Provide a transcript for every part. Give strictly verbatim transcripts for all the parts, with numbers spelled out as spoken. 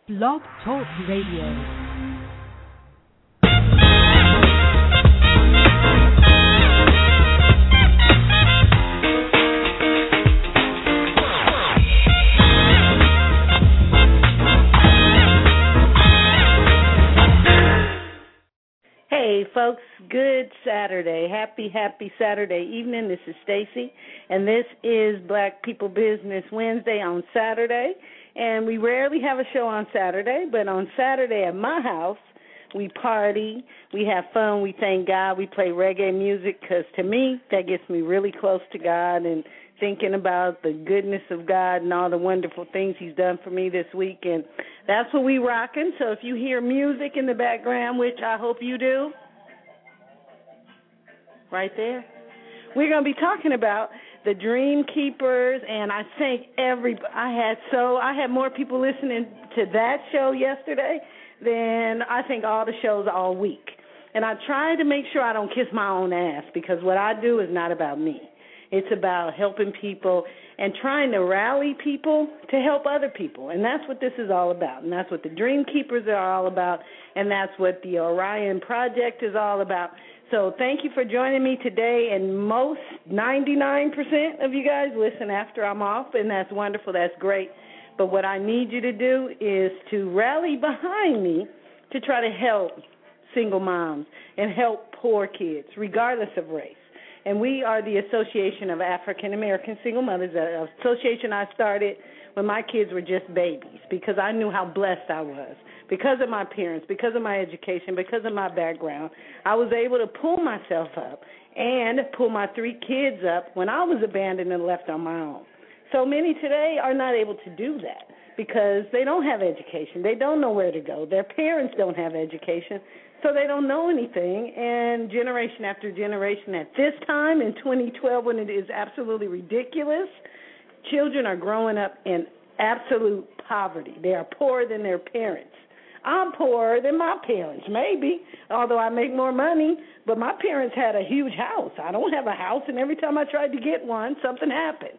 Blog Talk Radio. Hey, folks, good Saturday. Happy, happy Saturday evening. This is Stacy, and this is Black People Business Wednesday on Saturday. And we rarely have a show on Saturday, but on Saturday at my house, we party, we have fun, we thank God, we play reggae music, because to me, that gets me really close to God and thinking about the goodness of God and all the wonderful things he's done for me this week. And that's what we rocking. So if you hear music in the background, which I hope you do, right there, we're going to be talking about the Dream Keepers, and I think every I had so I had more people listening to that show yesterday than I think all the shows all week. And I try to make sure I don't kiss my own ass, because what I do is not about me. It's about helping people and trying to rally people to help other people. And that's what this is all about. And that's what the Dream Keepers are all about. And that's what the Orion Project is all about. So thank you for joining me today. And most ninety-nine percent of you guys listen after I'm off, and that's wonderful. That's great. But what I need you to do is to rally behind me to try to help single moms and help poor kids, regardless of race. And we are the Association of African American Single Mothers, an association I started when my kids were just babies, because I knew how blessed I was. Because of my parents, because of my education, because of my background, I was able to pull myself up and pull my three kids up when I was abandoned and left on my own. So many today are not able to do that because they don't have education. They don't know where to go. Their parents don't have education, so they don't know anything. And generation after generation at this time in twenty twelve, when it is absolutely ridiculous, children are growing up in absolute poverty. They are poorer than their parents. I'm poorer than my parents, maybe, although I make more money, but my parents had a huge house. I don't have a house, and every time I tried to get one, something happened.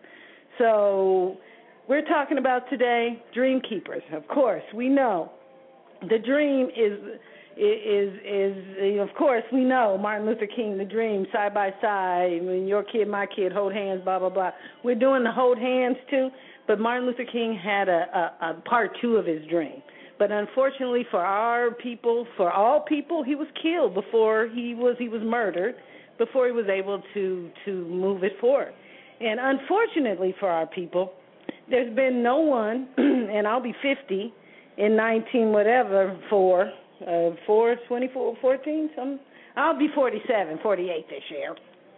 So we're talking about today Dream Keepers. Of course, we know the dream is, is, is, of course, we know Martin Luther King, the dream, side by side, I mean, your kid, my kid, hold hands, blah, blah, blah. We're doing the hold hands too, but Martin Luther King had a, a, a part two of his dream. But unfortunately for our people, for all people, he was killed before he was he was murdered, before he was able to, to move it forward. And unfortunately for our people, there's been no one, and I'll be fifty in nineteen whatever, four, uh, four, twenty-four, fourteen, something. I'll be forty-seven, forty-eight this year.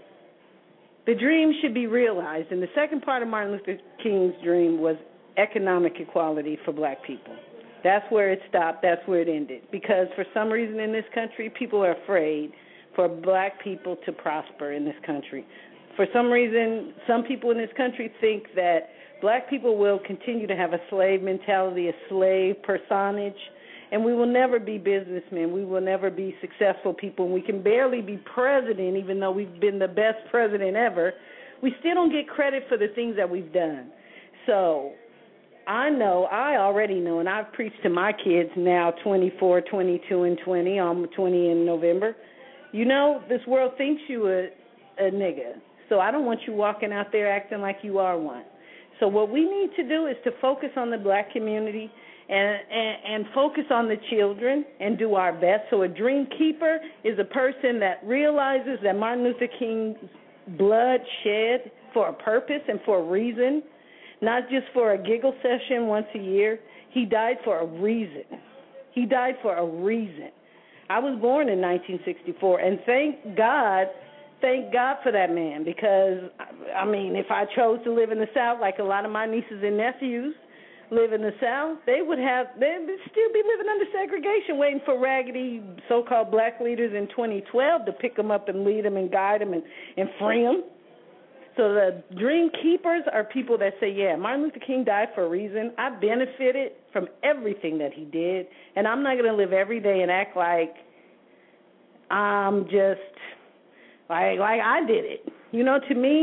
The dream should be realized, and the second part of Martin Luther King's dream was economic equality for black people. That's where it stopped. That's where it ended. Because for some reason in this country, people are afraid for black people to prosper in this country. For some reason, some people in this country think that black people will continue to have a slave mentality, a slave personage, and we will never be businessmen. We will never be successful people. And we can barely be president, even though we've been the best president ever. We still don't get credit for the things that we've done. So I know, I already know, and I've preached to my kids now, twenty-four, twenty-two, and twenty. I'm twenty in November. You know, this world thinks you a, a nigga, so I don't want you walking out there acting like you are one. So what we need to do is to focus on the black community and, and, and focus on the children and do our best. So a dream keeper is a person that realizes that Martin Luther King's blood shed for a purpose and for a reason, not just for a giggle session once a year. He died for a reason. He died for a reason. I was born in nineteen sixty-four, and thank God, thank God for that man, because, I mean, if I chose to live in the South, like a lot of my nieces and nephews live in the South, they would have, they would still be living under segregation, waiting for raggedy so-called black leaders in twenty twelve to pick them up and lead them and guide them and, and free them. So the dream keepers are people that say, yeah, Martin Luther King died for a reason. I benefited from everything that he did, and I'm not going to live every day and act like I'm just, like, like I did it. You know, to me,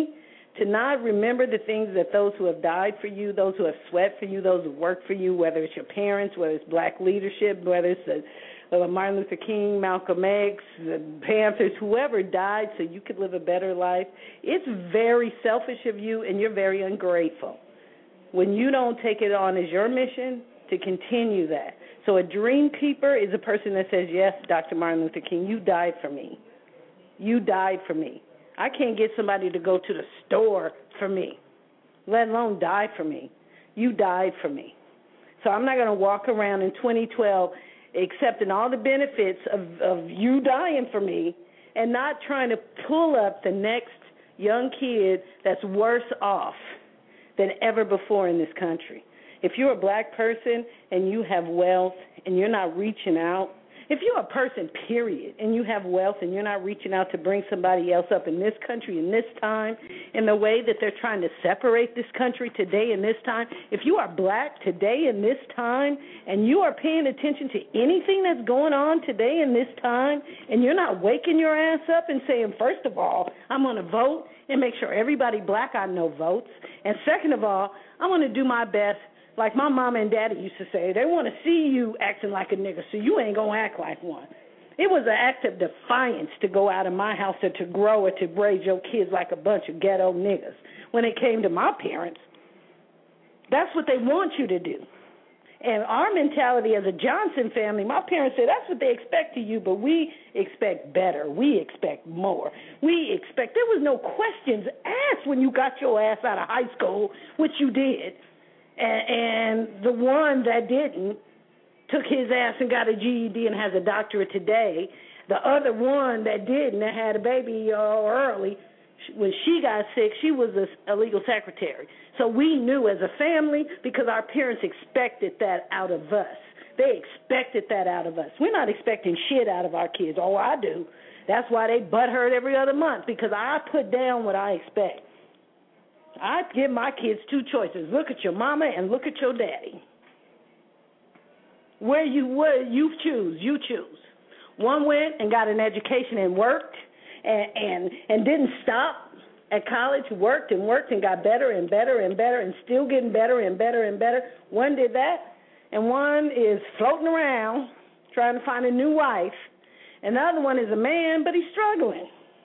to not remember the things that those who have died for you, those who have sweat for you, those who worked for you, whether it's your parents, whether it's black leadership, whether it's the, uh, Martin Luther King, Malcolm X, the Panthers, whoever died so you could live a better life. It's very selfish of you, and you're very ungrateful when you don't take it on as your mission to continue that. So a dream keeper is a person that says, yes, Doctor Martin Luther King, you died for me. You died for me. I can't get somebody to go to the store for me, let alone die for me. You died for me. So I'm not going to walk around in twenty twelve accepting all the benefits of, of you dying for me and not trying to pull up the next young kid that's worse off than ever before in this country. If you're a black person and you have wealth and you're not reaching out, if you're a person, period, and you have wealth and you're not reaching out to bring somebody else up in this country in this time, in the way that they're trying to separate this country today in this time, if you are black today in this time and you are paying attention to anything that's going on today in this time and you're not waking your ass up and saying, first of all, I'm going to vote and make sure everybody black I know votes, and second of all, I'm going to do my best. Like my mama and daddy used to say, they want to see you acting like a nigga, so you ain't going to act like one. It was an act of defiance to go out of my house or to grow or to raise your kids like a bunch of ghetto niggas. When it came to my parents, that's what they want you to do. And our mentality as a Johnson family, my parents said that's what they expect of you, but we expect better. We expect more. We expect, there was no questions asked when you got your ass out of high school, which you did. And the one that didn't took his ass and got a G E D and has a doctorate today. The other one that didn't, that had a baby uh, early, when she got sick, she was a, a legal secretary. So we knew as a family, because our parents expected that out of us. They expected that out of us. We're not expecting shit out of our kids. Oh, I do. That's why they butthurt every other month, because I put down what I expect. I give my kids two choices. Look at your mama and look at your daddy. Where you where you choose, you choose. One went and got an education and worked and, and, and didn't stop at college, worked and worked and got better and better and better and still getting better and better and better. One did that, and one is floating around trying to find a new wife, and the other one is a man, but he's struggling.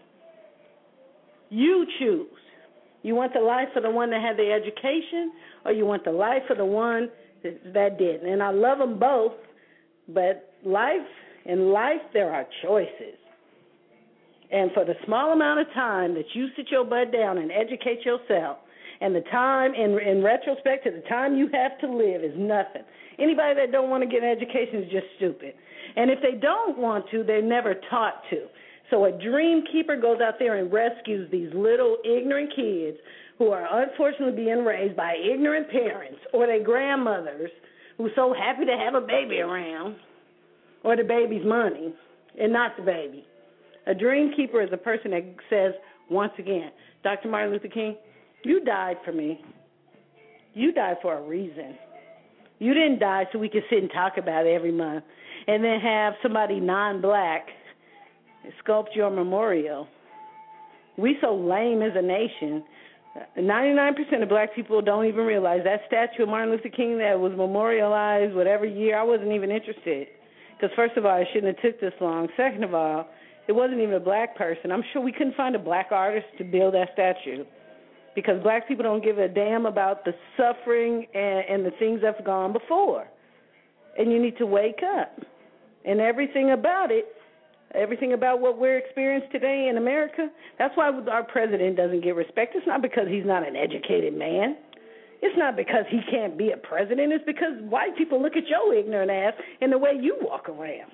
You choose. You want the life of the one that had the education, or you want the life of the one that, that didn't? And I love them both, but life, in life, there are choices. And for the small amount of time that you sit your butt down and educate yourself, and the time, in, in retrospect, to the time you have to live is nothing. Anybody that don't want to get an education is just stupid. And if they don't want to, they're never taught to. So a dream keeper goes out there and rescues these little ignorant kids who are unfortunately being raised by ignorant parents or their grandmothers who are so happy to have a baby around, or the baby's money and not the baby. A dream keeper is a person that says, once again, Doctor Martin Luther King, you died for me. You died for a reason. You didn't die so we could sit and talk about it every month and then have somebody non-black sculpt your memorial. We so lame as a nation. ninety-nine percent of black people don't even realize that statue of Martin Luther King that was memorialized whatever year, I wasn't even interested. Because first of all, it shouldn't have took this long. Second of all, it wasn't even a black person. I'm sure we couldn't find a black artist to build that statue, because black people don't give a damn about the suffering and, and the things that's gone before. And you need to wake up. And everything about it, everything about what we're experiencing today in America, that's why our president doesn't get respect. It's not because he's not an educated man. It's not because he can't be a president. It's because white people look at your ignorant ass and the way you walk around.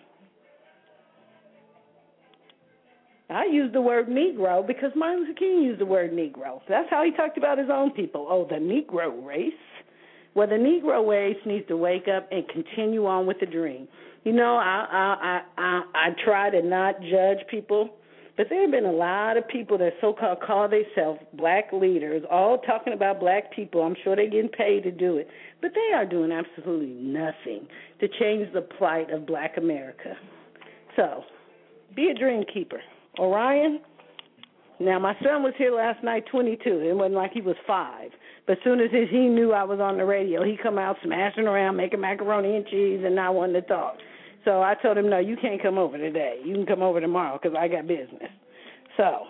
I use the word Negro because Martin Luther King used the word Negro. That's how he talked about his own people. Oh, the Negro race. Well, the Negro race needs to wake up and continue on with the dream. You know, I I I I, I try to not judge people, but there have been a lot of people that so-called call themselves black leaders, all talking about black people. I'm sure they're getting paid to do it, but they are doing absolutely nothing to change the plight of black America. So, be a dream keeper. Orion, Now, my son was here last night, twenty-two. It wasn't like he was five. But as soon as he knew I was on the radio, he come out smashing around, making macaroni and cheese, and not wanting to talk. So I told him, no, you can't come over today. You can come over tomorrow because I got business. So,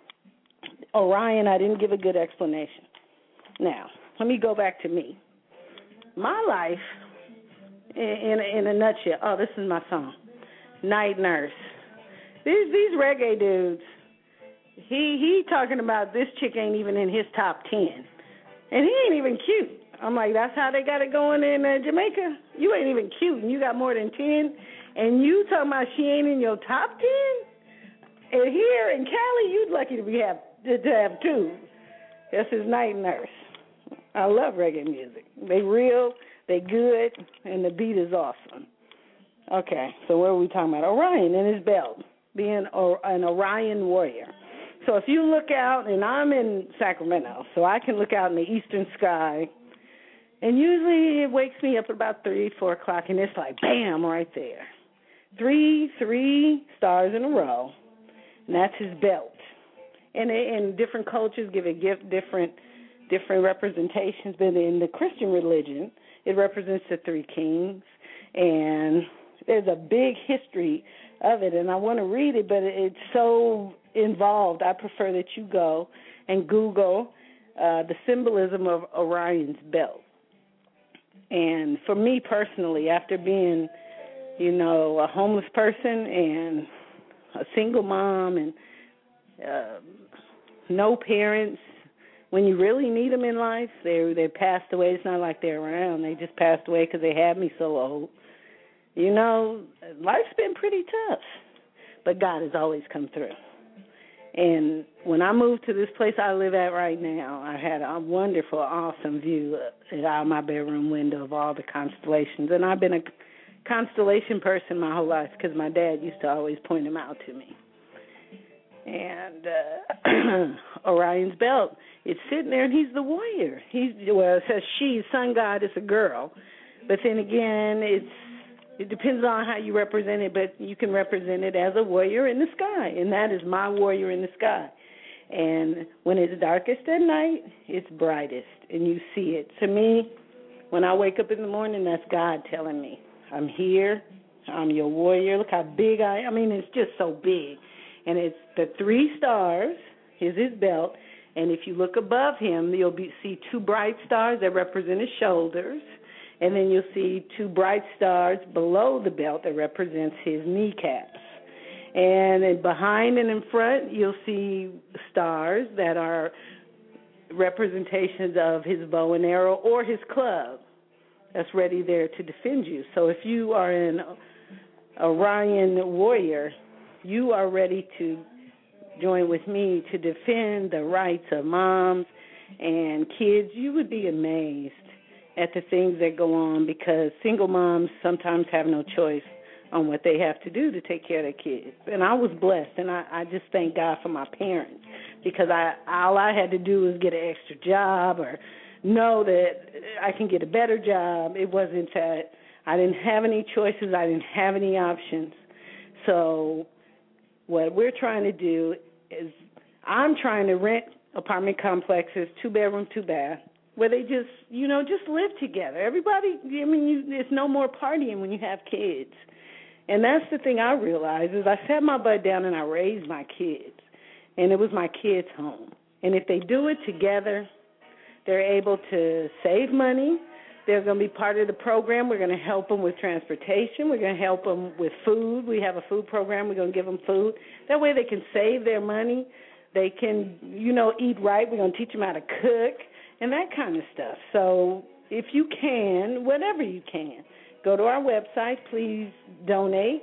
Orion, I didn't give a good explanation. Now, let me go back to me. My life, in, in, in a nutshell, oh, this is my song, Night Nurse. These, these reggae dudes, he he talking about this chick ain't even in his top ten. And he ain't even cute. I'm like, that's how they got it going in uh, Jamaica? You ain't even cute, and you got more than ten, and you talking about she ain't in your top ten? And here in Cali, you'd lucky to be have to have two. This is Night Nurse. I love reggae music. They real, they good, and the beat is awesome. Okay, so what are we talking about? Orion and his belt, being an Orion warrior. So if you look out, and I'm in Sacramento, so I can look out in the eastern sky, and usually it wakes me up at about three, four o'clock, and it's like, bam, right there. Three, three stars in a row, and that's his belt. And, and different cultures give it give different different representations, but in the Christian religion, it represents the three kings, and there's a big history of it, and I want to read it, but it's so involved. I prefer that you go and Google uh, the symbolism of Orion's belt. And for me personally, after being, you know, a homeless person and a single mom and uh, no parents, when you really need them in life, they they passed away. It's not like they're around. They just passed away because they had me so old. You know, life's been pretty tough, but God has always come through. And when I moved to this place I live at right now, I had a wonderful, awesome view out of my bedroom window of all the constellations. And I've been a constellation person my whole life because my dad used to always point them out to me. And uh, Orion's belt, it's sitting there, and he's the warrior. He's well, it says she, sun god, is a girl. But then again, it's It depends on how you represent it, but you can represent it as a warrior in the sky, and that is my warrior in the sky. And when it's darkest at night, it's brightest, and you see it. To me, when I wake up in the morning, that's God telling me, I'm here, I'm your warrior. Look how big I am. I mean, it's just so big. And it's the three stars is his belt, and if you look above him, you'll be, see two bright stars that represent his shoulders. And then you'll see two bright stars below the belt that represents his kneecaps. And then behind and in front, you'll see stars that are representations of his bow and arrow or his club that's ready there to defend you. So if you are an Orion warrior, you are ready to join with me to defend the rights of moms and kids. You would be amazed at the things that go on because single moms sometimes have no choice on what they have to do to take care of their kids. And I was blessed, and I, I just thank God for my parents because I all I had to do was get an extra job or know that I can get a better job. It wasn't that I didn't have any choices. I didn't have any options. So what we're trying to do is I'm trying to rent apartment complexes, two-bedroom, two-bath, where they just, you know, just live together. Everybody, I mean, you, there's no more partying when you have kids. And that's the thing I realized is I sat my butt down and I raised my kids, and it was my kids' home. And if they do it together, they're able to save money. They're going to be part of the program. We're going to help them with transportation. We're going to help them with food. We have a food program. We're going to give them food. That way they can save their money. They can, you know, eat right. We're going to teach them how to cook and that kind of stuff. So if you can, whatever you can, go to our website. Please donate.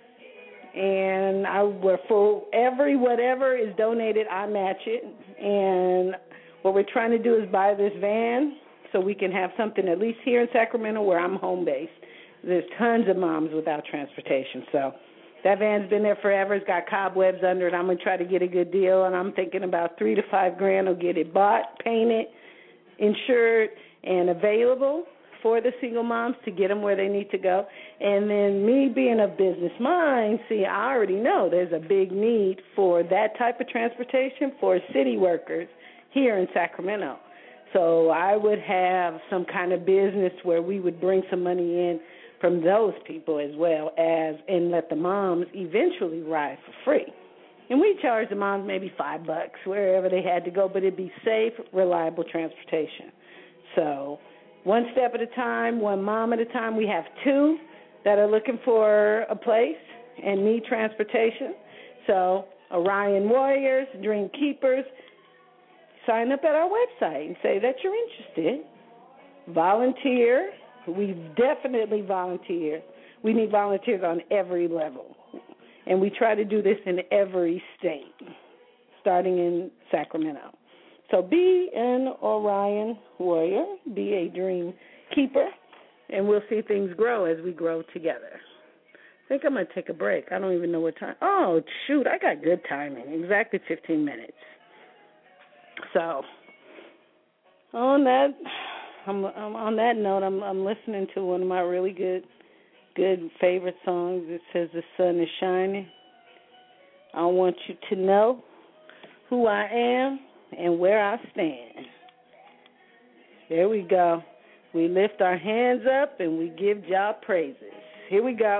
And I, for every whatever is donated, I match it. And what we're trying to do is buy this van so we can have something at least here in Sacramento where I'm home-based. There's tons of moms without transportation. So that van's been there forever. It's got cobwebs under it. I'm going to try to get a good deal, and I'm thinking about three to five grand will get it bought, painted, insured, and available for the single moms to get them where they need to go. And then me being a business mind, see, I already know there's a big need for that type of transportation for city workers here in Sacramento. So I would have some kind of business where we would bring some money in from those people as well as, and let the moms eventually ride for free. And we charge the moms maybe five bucks wherever they had to go, but it'd be safe, reliable transportation. So one step at a time, one mom at a time. We have two that are looking for a place and need transportation. So Orion Warriors, Dream Keepers, sign up at our website and say that you're interested. Volunteer. We definitely volunteer. We need volunteers on every level. And we try to do this in every state, starting in Sacramento. So be an Orion Warrior, be a Dream Keeper, and we'll see things grow as we grow together. I think I'm going to take a break. I don't even know what time. Oh, shoot, I got good timing, exactly fifteen minutes. So on that, I'm, I'm on that note, I'm, I'm listening to one of my really good, good favorite songs. It says "The sun is shining." I want you to know who I am and where I stand. There we go. We lift our hands up and we give God praises. Here we go.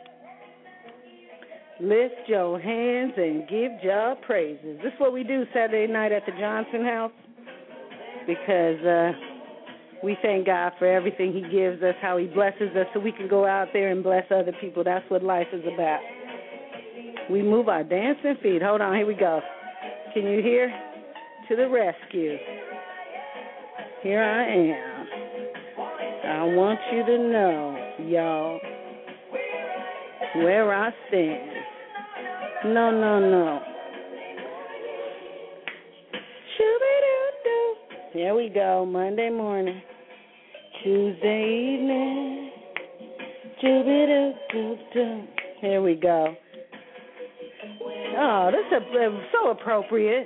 Lift your hands and give God praises. This is what we do Saturday night at the Johnson House because uh, we thank God for everything he gives us, how he blesses us so we can go out there and bless other people. That's what life is about. We move our dancing feet. Hold on, here we go. Can you hear? To the rescue. Here I am. I want you to know, y'all, where I stand. No, no, no. Shoo-be-doo-doo. Here we go, Monday morning. Tuesday evening. Shoo-be-doo-doo-doo. Here we go. Oh, this is so appropriate.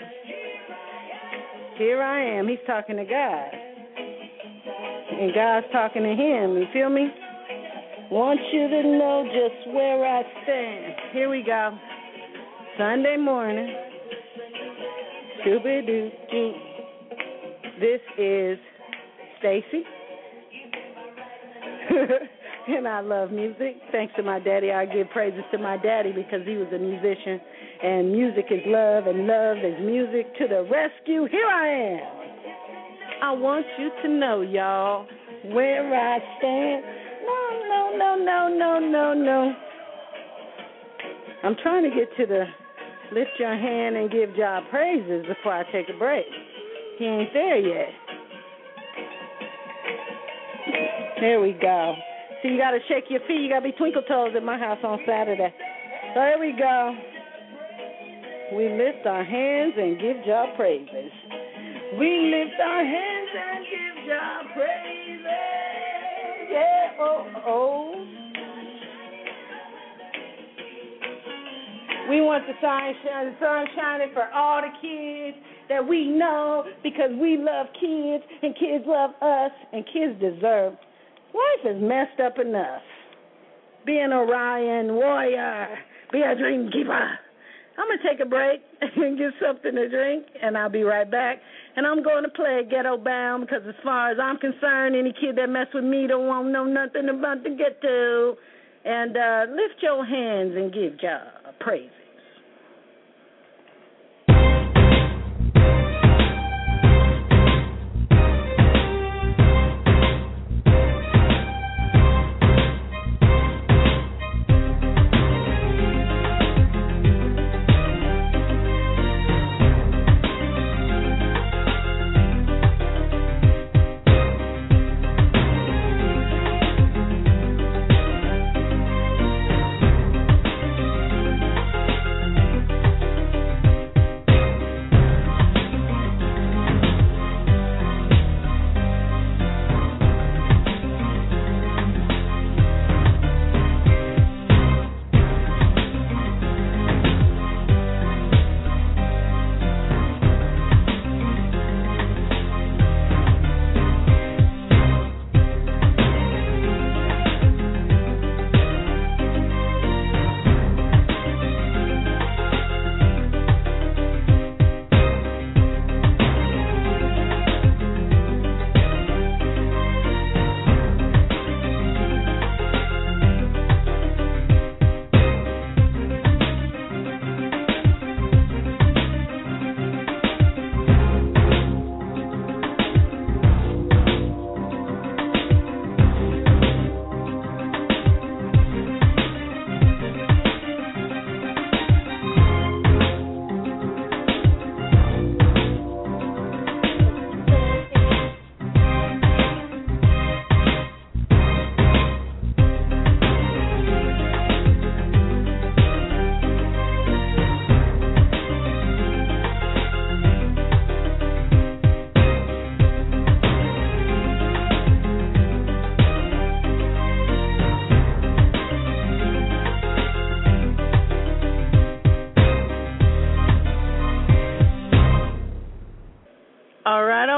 Here I am. He's talking to God. And God's talking to him. You feel me? Want you to know just where I stand. Here we go. Sunday morning. Shoo-be-doo-doo. This is Stacy. And I love music. Thanks to my daddy. I give praises to my daddy because he was a musician. And music is love, and love is music. To the rescue, here I am. I want you to know, y'all, where I stand. No, no, no, no, no, no, no. I'm trying to get to the lift your hand and give God praises before I take a break. He ain't there yet. There we go. So you got to shake your feet. You got to be twinkle toes at my house on Saturday. So here we go. We lift our hands and give God praises. We lift our hands and give God praises. Yeah, oh, oh. We want the sun, the sun shining for all the kids that we know because we love kids and kids love us and kids deserve. Life is messed up enough. Be an Orion Warrior. Be a Dream Keeper. I'm going to take a break and get something to drink, and I'll be right back. And I'm going to play Ghetto Bound because as far as I'm concerned, any kid that mess with me don't want to know nothing about the ghetto. And uh, lift your hands and give God praise.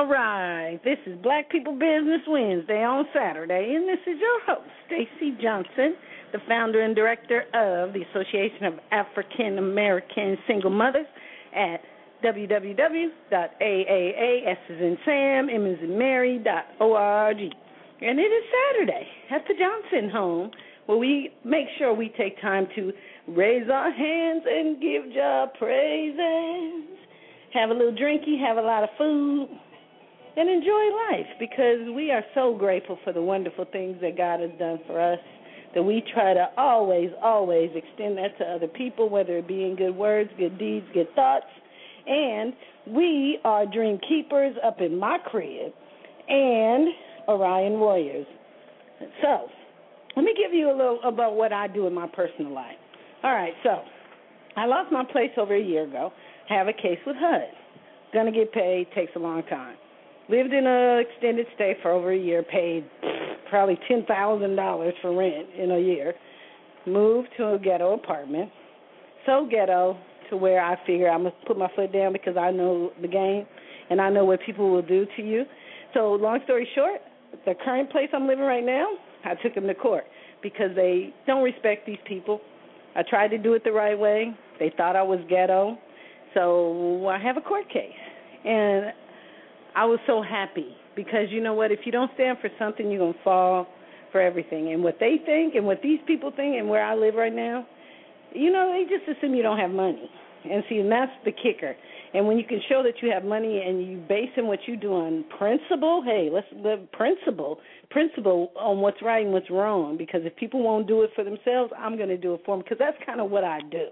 All right, this is Black People Business Wednesday on Saturday, and this is your host, Stacey Johnson, the founder and director of the Association of African American Single Mothers at w w w dot a a a s as in Sam, M as in Mary, dot org. And it is Saturday at the Johnson home, where we make sure we take time to raise our hands and give Jah praises, have a little drinky, have a lot of food, and enjoy life, because we are so grateful for the wonderful things that God has done for us, that we try to always, always extend that to other people, whether it be in good words, good deeds, good thoughts. And we are Dream Keepers up in my crib and Orion Warriors. So let me give you a little about what I do in my personal life. All right, so I lost my place over a year ago. I have a case with H U D. Going to get paid, takes a long time. Lived in an extended stay for over a year, paid probably ten thousand dollars for rent in a year. Moved to a ghetto apartment. So ghetto to where I figure I'm going to put my foot down because I know the game and I know what people will do to you. So long story short, the current place I'm living right now, I took them to court because they don't respect these people. I tried to do it the right way. They thought I was ghetto. So I have a court case. And I was so happy because, you know what, if you don't stand for something, you're going to fall for everything. And what they think and what these people think and where I live right now, you know, they just assume you don't have money. And see, and that's the kicker. And when you can show that you have money and you basing what you do on principle, hey, let's live principle, principle on what's right and what's wrong. Because if people won't do it for themselves, I'm going to do it for them because that's kind of what I do.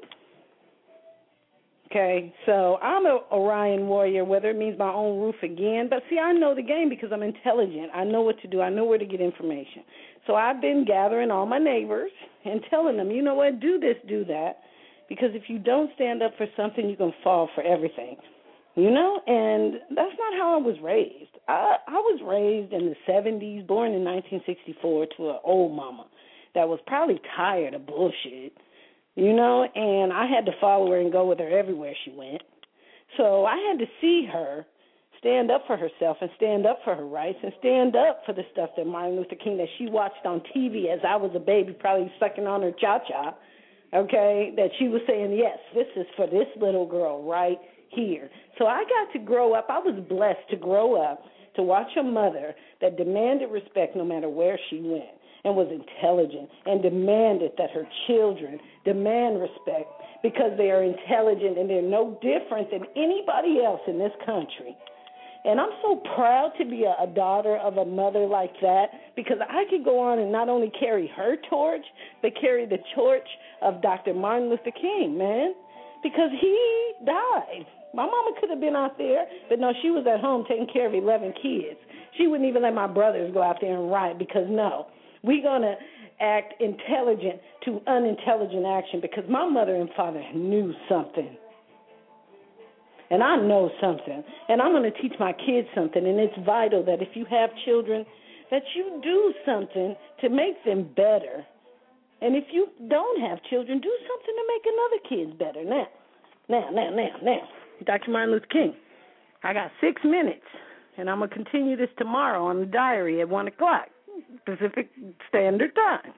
Okay, so I'm an Orion warrior, whether it means my own roof again. But, see, I know the game because I'm intelligent. I know what to do. I know where to get information. So I've been gathering all my neighbors and telling them, you know what, do this, do that. Because if you don't stand up for something, you're going to fall for everything. You know, and that's not how I was raised. I, I was raised in the seventies, born in nineteen sixty-four to an old mama that was probably tired of bullshit. You know, and I had to follow her and go with her everywhere she went. So I had to see her stand up for herself and stand up for her rights and stand up for the stuff that Martin Luther King, that she watched on T V as I was a baby, probably sucking on her cha-cha, okay, that she was saying, yes, this is for this little girl right here. So I got to grow up. I was blessed to grow up to watch a mother that demanded respect no matter where she went, and was intelligent and demanded that her children demand respect because they are intelligent and they're no different than anybody else in this country. And I'm so proud to be a, a daughter of a mother like that because I could go on and not only carry her torch, but carry the torch of Doctor Martin Luther King, man, because he died. My mama could have been out there, but no, she was at home taking care of eleven kids. She wouldn't even let my brothers go out there and riot because, no, we're going to act intelligent to unintelligent action because my mother and father knew something. And I know something. And I'm going to teach my kids something. And it's vital that if you have children, that you do something to make them better. And if you don't have children, do something to make another kid better. Now, now, now, now, now, Doctor Martin Luther King, I got six minutes, and I'm going to continue this tomorrow on the diary at one o'clock. Pacific Standard Time.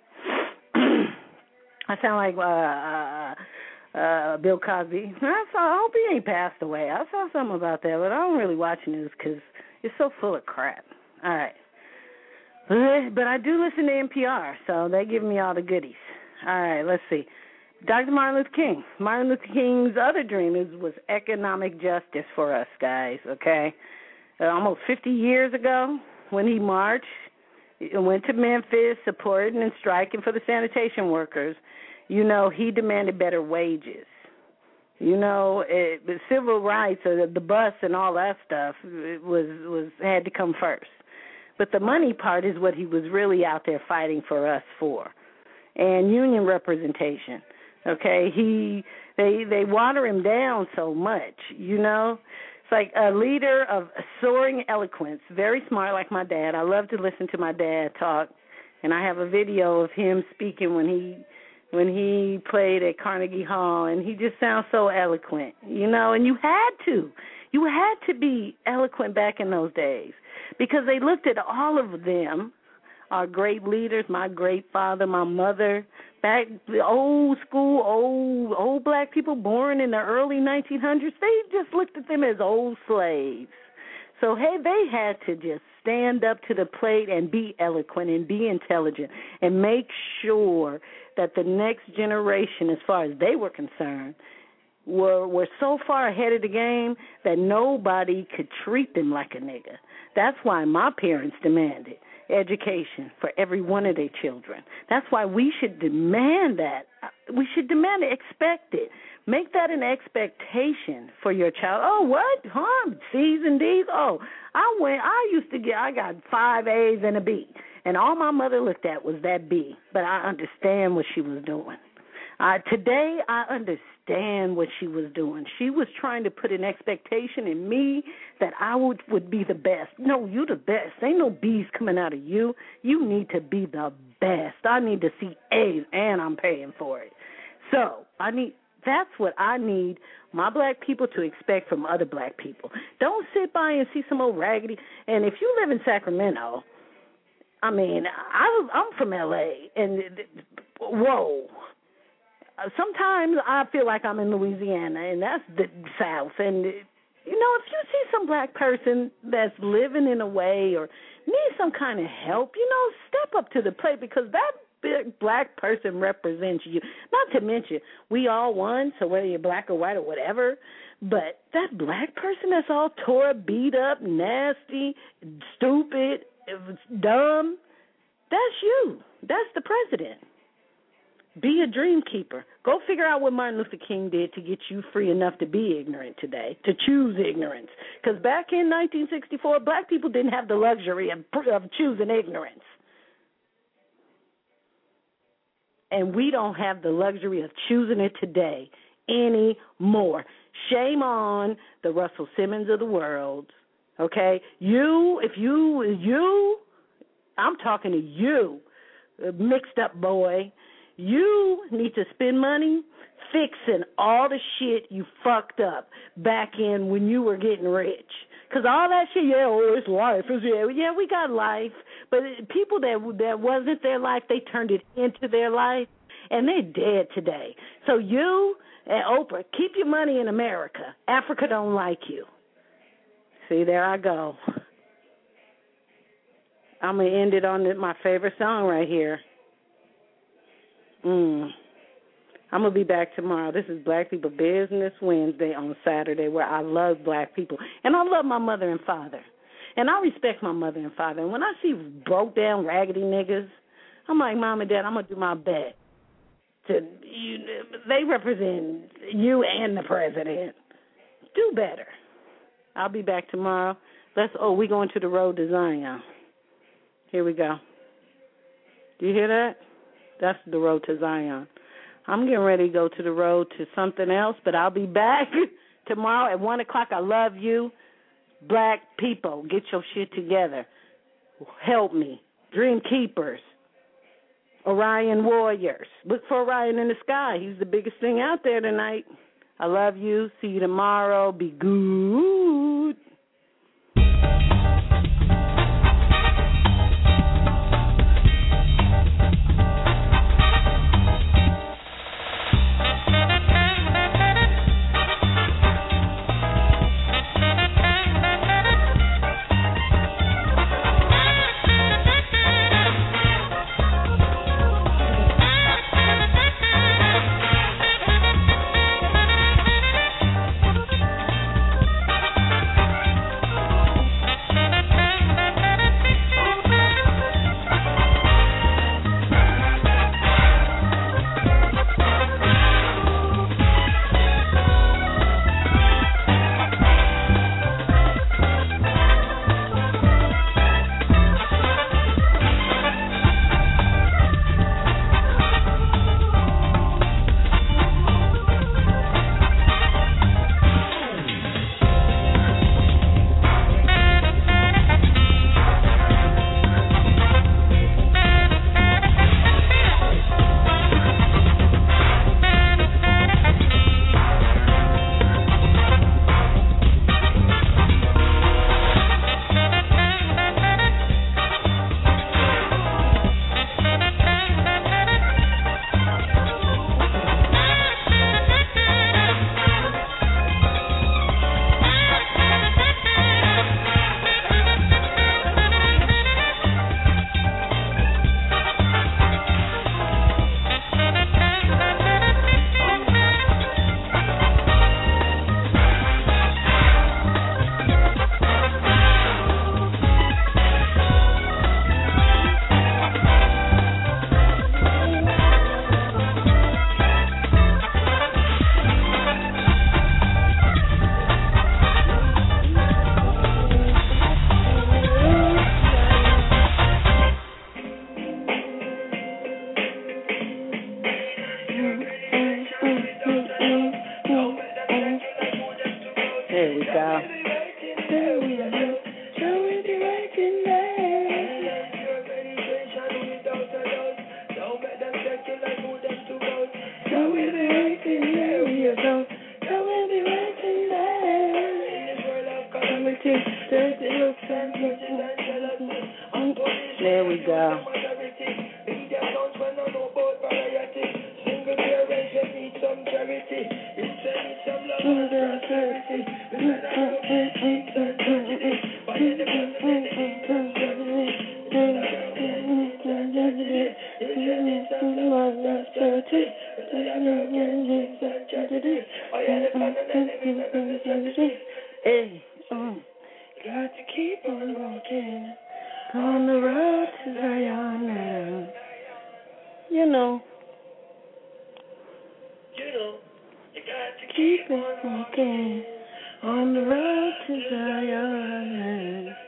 I sound like uh, uh, Bill Cosby. I, saw, I hope he ain't passed away. I saw something about that, but I don't really watch news because it's so full of crap. All right. But, but I do listen to N P R, so they give me all the goodies. All right, let's see. Doctor Martin Luther King. Martin Luther King's other dream is, was economic justice for us guys, okay? Uh, almost fifty years ago when he marched, went to Memphis, supporting and striking for the sanitation workers, you know, he demanded better wages. You know, it, the civil rights, uh, the bus and all that stuff was was had to come first. But the money part is what he was really out there fighting for us for, and union representation. Okay, he they they water him down so much. You know, it's like a leader of soaring eloquence, very smart, like my dad. I love to listen to my dad talk, and I have a video of him speaking when he when he played at Carnegie Hall, and he just sounds so eloquent. You know, and you had to. You had to be eloquent back in those days because they looked at all of them, our great leaders, my great father, my mother, back the old school, old old black people born in the early nineteen hundreds, they just looked at them as old slaves. So, hey, they had to just stand up to the plate and be eloquent and be intelligent and make sure that the next generation, as far as they were concerned, were were so far ahead of the game that nobody could treat them like a nigga. That's why my parents demanded education for every one of their children. That's why we should demand that. We should demand it, expect it. Make that an expectation for your child. Oh, what? Huh? C's and D's? Oh, I went, I used to get, I got five A's and a B. And all my mother looked at was that B. But I understand what she was doing. Uh, today, I understand what she was doing. She was trying to put an expectation in me that I would, would be the best. No, you the best. Ain't no B's coming out of you. You need to be the best. I need to see A's, and I'm paying for it. So I need. That's what I need my black people to expect from other black people. Don't sit by and see some old raggedy. And if you live in Sacramento, I mean, I, I'm from L A, and whoa. Sometimes I feel like I'm in Louisiana, and that's the South. And, you know, if you see some black person that's living in a way or needs some kind of help, you know, step up to the plate because that big black person represents you. Not to mention, we all one, so whether you're black or white or whatever, but that black person that's all tore, beat up, nasty, stupid, dumb, that's you. That's the president. Be a dream keeper. Go figure out what Martin Luther King did to get you free enough to be ignorant today, to choose ignorance. Because back in nineteen sixty-four, black people didn't have the luxury of, of choosing ignorance. And we don't have the luxury of choosing it today anymore. Shame on the Russell Simmons of the world, okay? You, if you, you, I'm talking to you, mixed up boy. You need to spend money fixing all the shit you fucked up back in when you were getting rich. Because all that shit, yeah, oh, it's life. It's, yeah, yeah, we got life. But people that that wasn't their life, they turned it into their life, and they're dead today. So you and Oprah, keep your money in America. Africa don't like you. See, there I go. I'm going to end it on my favorite song right here. Mm. I'm going to be back tomorrow. This is Black People Business Wednesday on Saturday, where I love black people. And I love my mother and father. And I respect my mother and father. And when I see broke down, raggedy niggas, I'm like, Mom and Dad, I'm going to do my best. To you, they represent you and the president. Do better. I'll be back tomorrow. Let's. Oh, we going to the road to Zion. Here we go. Do you hear that? That's the road to Zion. I'm getting ready to go to the road to something else, but I'll be back tomorrow at one o'clock. I love you. Black people, get your shit together. Help me. Dream keepers. Orion warriors. Look for Orion in the sky. He's the biggest thing out there tonight. I love you. See you tomorrow. Be good. Hey, um, got to keep on walking on the road to Zion. You know. You know. You got to keep on walking on the road to Zion.